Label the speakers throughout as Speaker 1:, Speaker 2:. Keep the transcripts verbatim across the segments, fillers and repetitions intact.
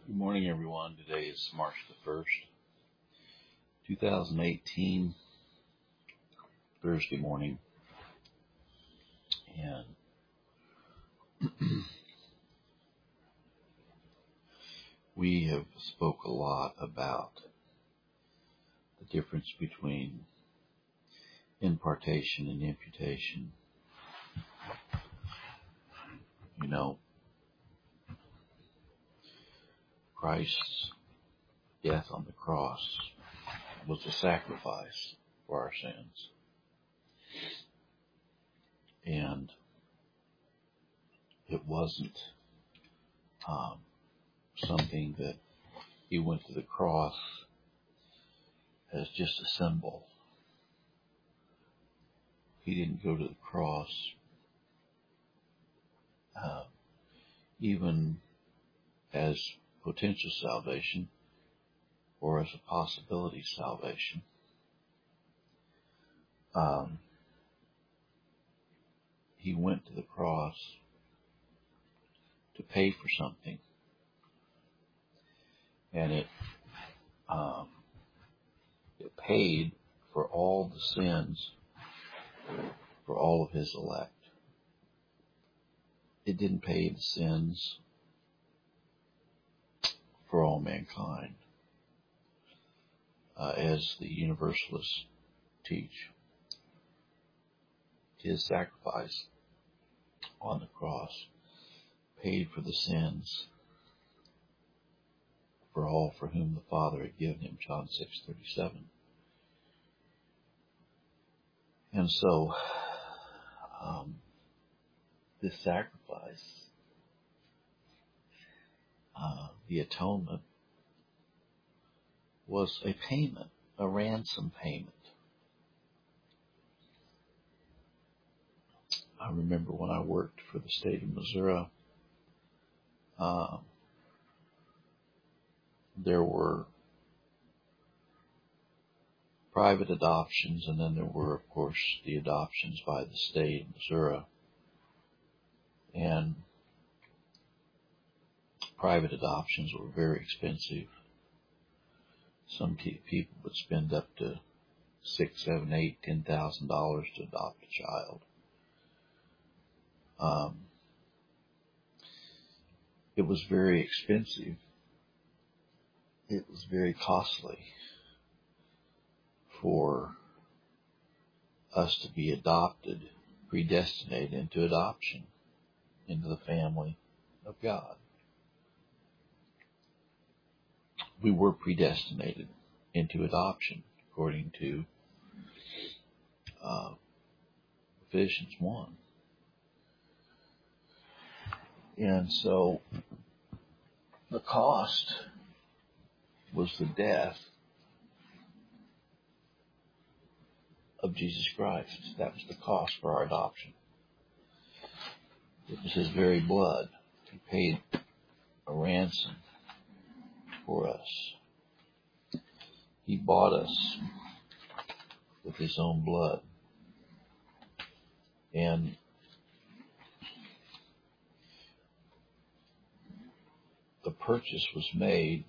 Speaker 1: Good morning, everyone. Today is March the first, two thousand eighteen, Thursday morning, and we have spoke a lot about the difference between impartation and imputation. You know, Christ's death on the cross was a sacrifice for our sins. And it wasn't um, something that he went to the cross as just a symbol. He didn't go to the cross uh, even as potential salvation or as a possibility salvation. Um, he went to the cross to pay for something, and it um, it paid for all the sins for all of his elect. It didn't pay the sins for all mankind, uh, as the Universalists teach. His sacrifice on the cross paid for the sins for all for whom the Father had given him, John six thirty-seven. And so, um, this sacrifice, uh, the atonement, was a payment, a ransom payment. I remember when I worked for the state of Missouri, uh, there were private adoptions, and then there were, of course, the adoptions by the state of Missouri. And private adoptions were very expensive. Some people would spend up to six, seven, eight, ten thousand dollars to adopt a child. Um, it was very expensive. It was very costly for us to be adopted, predestinated into adoption, into the family of God. We were predestinated into adoption, according to uh, Ephesians one. And so the cost was the death of Jesus Christ. That was the cost for our adoption. It was his very blood. He paid a ransom for us. He bought us with his own blood. And the purchase was made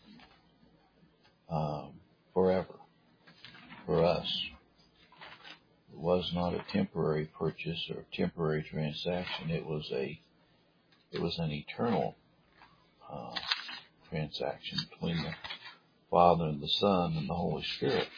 Speaker 1: um, forever for us. It was not a temporary purchase or temporary transaction. It was a it was an eternal uh, transaction between the Father and the Son and the Holy Spirit.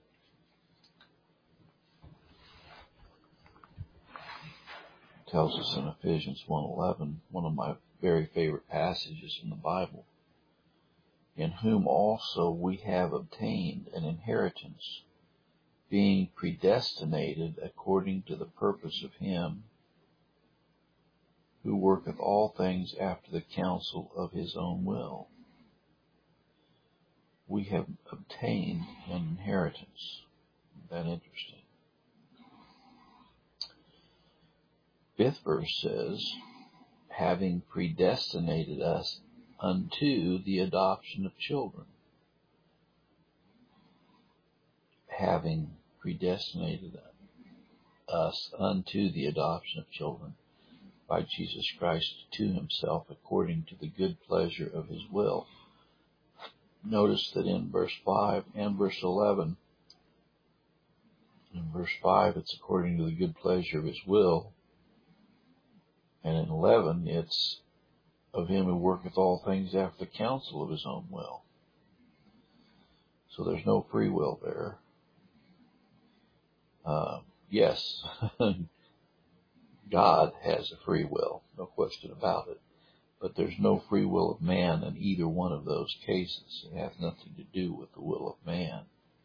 Speaker 1: It tells us in Ephesians one eleven, one of my very favorite passages in the Bible, in whom also we have obtained an inheritance, being predestinated according to the purpose of him who worketh all things after the counsel of his own will. We have obtained an inheritance. Isn't that interesting? Fifth verse says, having predestinated us unto the adoption of children. Having predestinated us unto the adoption of children. by Jesus Christ to himself according to the good pleasure of his will. Notice that in verse five and verse eleven, in verse five it's according to the good pleasure of his will, and in eleven it's of him who worketh all things after the counsel of his own will. So there's no free will there. Uh, yes, God has a free will, no question about it. But there's no free will of man in either one of those cases. It has nothing to do with the will of man.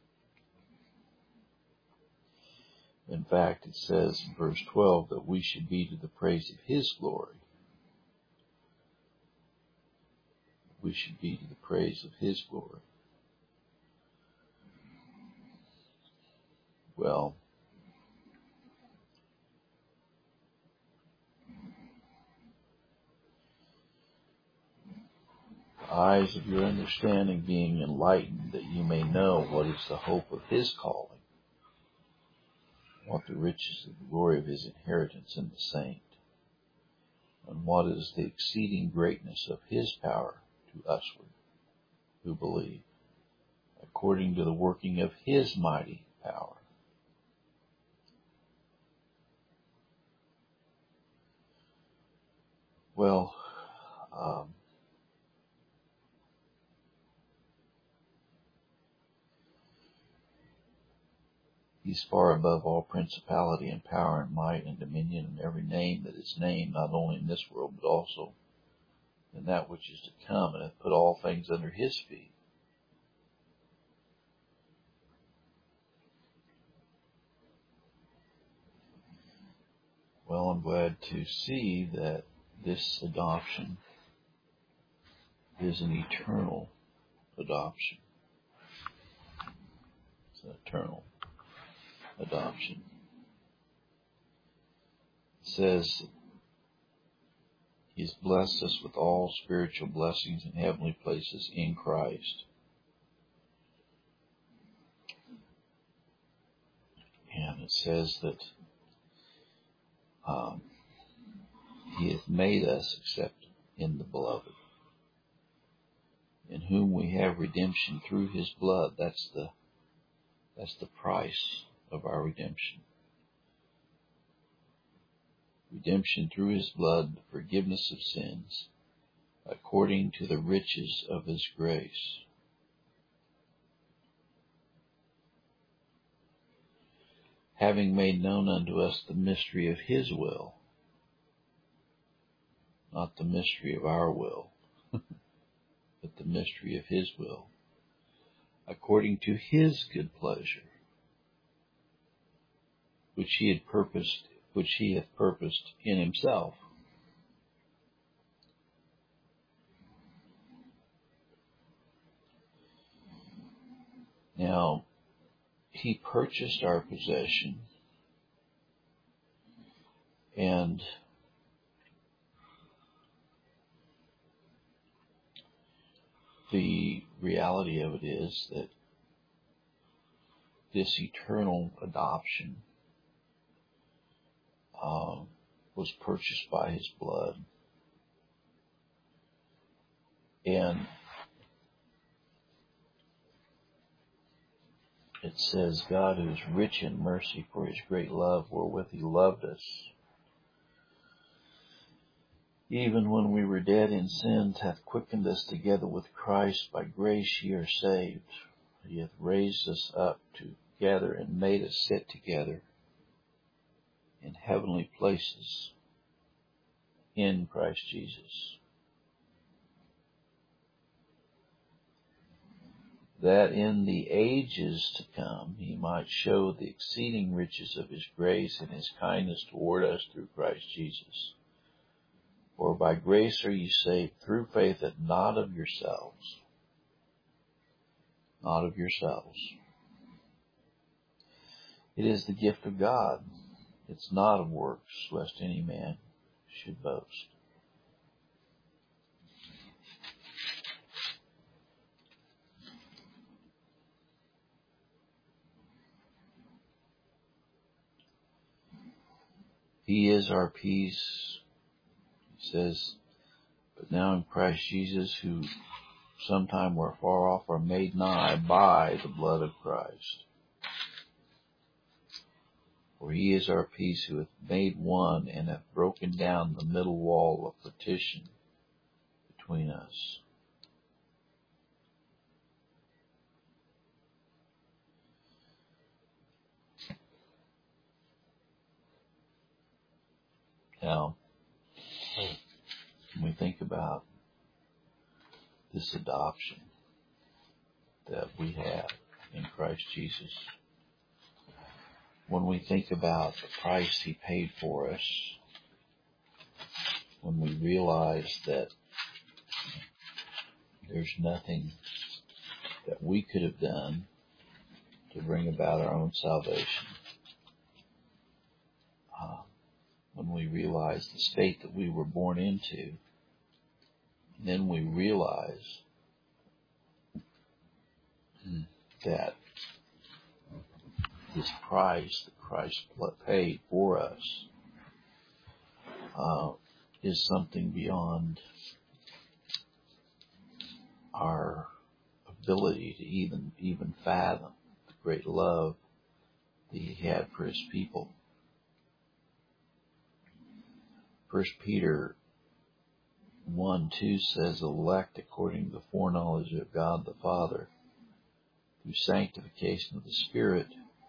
Speaker 1: In fact, it says in verse twelve that we should be to the praise of his glory. We should be to the praise of his glory. Well, the eyes of your understanding being enlightened, that you may know what is the hope of his calling, what the riches of the glory of his inheritance in the saint, and what is the exceeding greatness of his power to usward who believe, according to the working of his mighty power. Well, um, he's far above all principality and power and might and dominion and every name that is named, not only in this world, but also in that which is to come, and hath put all things under his feet. Well, I'm glad to see that this adoption is an eternal adoption. It's an eternal adoption. It says he's blessed us with all spiritual blessings in heavenly places in Christ. And it says that um, he hath made us accepted in the beloved, in whom we have redemption through his blood. That's the that's the price of our redemption. Redemption through his blood, the forgiveness of sins, according to the riches of his grace. Having made known unto us the mystery of his will, not the mystery of our will, but the mystery of his will, according to his good pleasure, which he had purposed, which he hath purposed in himself. Now, he purchased our possession, and the reality of it is that this eternal adoption uh, was purchased by his blood. And it says, God, who is rich in mercy for his great love wherewith he loved us, even when we were dead in sins, hath quickened us together with Christ. By grace ye are saved. He hath raised us up together and made us sit together in heavenly places in Christ Jesus, that in the ages to come he might show the exceeding riches of his grace and his kindness toward us through Christ Jesus. For by grace are ye saved through faith, that not of yourselves, not of yourselves. It is the gift of God. It's not of works, lest any man should boast. He is our peace, says, but now in Christ Jesus, who sometime were far off, are made nigh by the blood of Christ. For he is our peace, who hath made one, and hath broken down the middle wall of partition between us. Now, when we think about this adoption that we have in Christ Jesus, when we think about the price he paid for us, when we realize that there's nothing that we could have done to bring about our own salvation, uh, when we realize the state that we were born into, then we realize that this price that Christ paid for us uh, is something beyond our ability to even even fathom the great love that he had for his people. First Peter one two says, elect according to the foreknowledge of God the Father, through sanctification of the Spirit,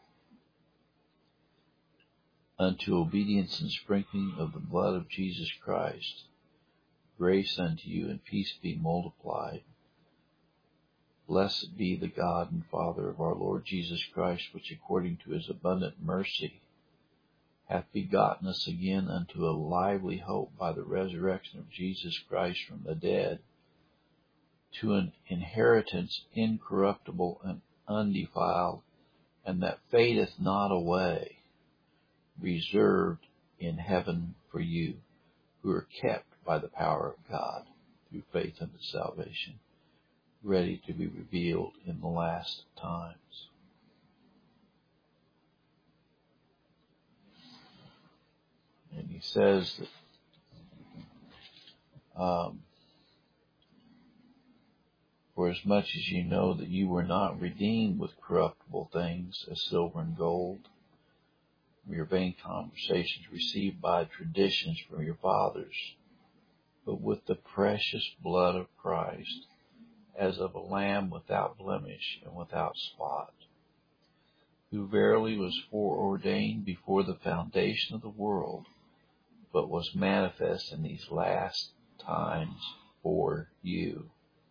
Speaker 1: unto obedience and sprinkling of the blood of Jesus Christ. Grace unto you and peace be multiplied. Blessed be the God and Father of our Lord Jesus Christ, which according to his abundant mercy hath begotten us again unto a lively hope by the resurrection of Jesus Christ from the dead, to an inheritance incorruptible and undefiled, and that fadeth not away, reserved in heaven for you, who are kept by the power of God through faith unto salvation, ready to be revealed in the last times. And he says that um, for as much as you know that you were not redeemed with corruptible things as silver and gold, from your vain conversations received by traditions from your fathers, but with the precious blood of Christ, as of a lamb without blemish and without spot, who verily was foreordained before the foundation of the world, but was manifest in these last times for you.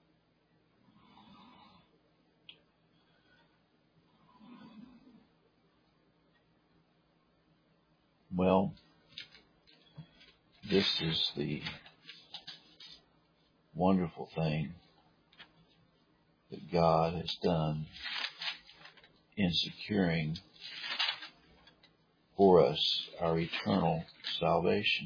Speaker 1: Well, this is the wonderful thing that God has done in securing for us our eternal salvation.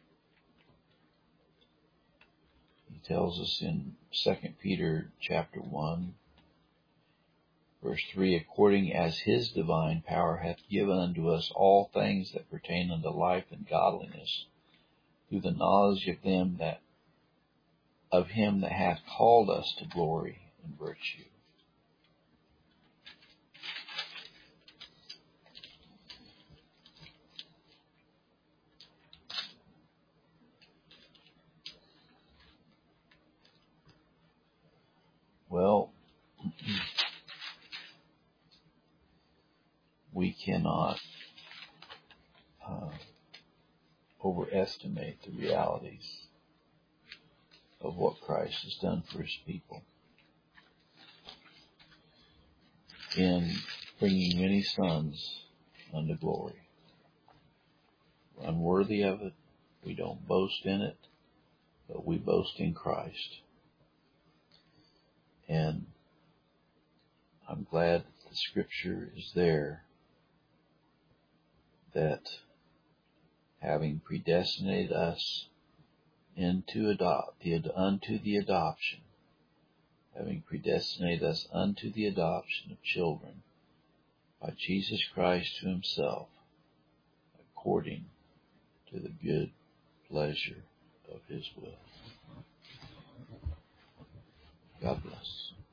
Speaker 1: He tells us in Second Peter chapter one, verse three, according as his divine power hath given unto us all things that pertain unto life and godliness, through the knowledge of them that of him that hath called us to glory and virtue. Well, we cannot uh, overestimate the realities of what Christ has done for his people in bringing many sons unto glory. We're unworthy of it. We don't boast in it, but we boast in Christ. And I'm glad that the scripture is there that having predestinated us into adopt the unto the adoption, having predestinated us unto the adoption of children by Jesus Christ to himself, according to the good pleasure of His will. God bless.